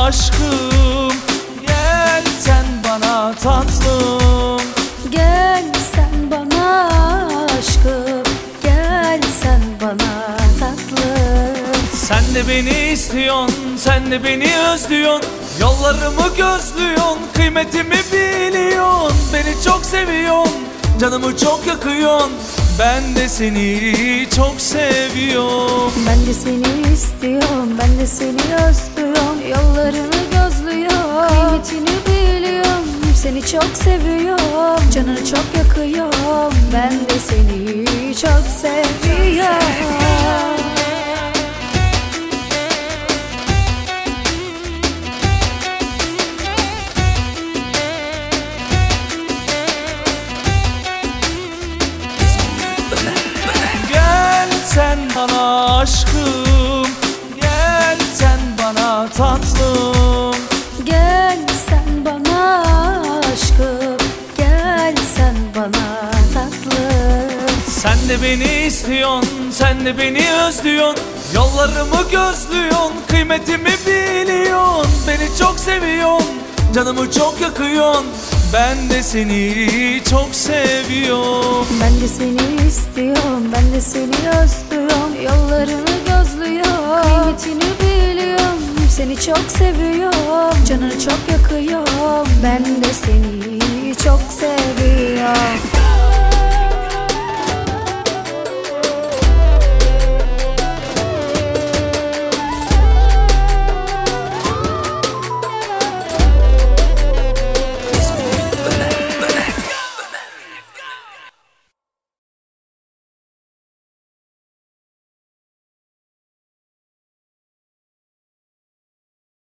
aşkım, gel sen bana tatlım. Gel sen bana aşkım, gel sen bana tatlım. Sen de beni istiyorsun, sen de beni özlüyorsun, yollarımı gözlüyorsun, kıymetimi biliyorsun. Beni çok seviyorsun, canımı çok yakıyorsun, ben de seni çok seviyorum. Ben de seni istiyorum, ben de seni özlüyorum, yollarını gözlüyorum, kıymetini biliyorum. Seni çok seviyorum, canını çok yakıyorum, ben de seni çok seviyorum. Gel sen bana aşkım, gel sen bana tatlım. Gel sen bana aşkım, gel sen bana tatlım. Sen de beni istiyorsun, sen de beni özlüyorsun, yollarımı gözlüyorsun, kıymetimi biliyorsun. Beni çok seviyorsun, canımı çok yakıyorsun, ben de seni çok seviyorum. Ben de seni istiyorum, ben de seni özlüyorum, yollarını gözlüyorum, kıymetini biliyorum. Seni çok seviyorum, canını çok yakıyorum, ben de seni çok seviyorum.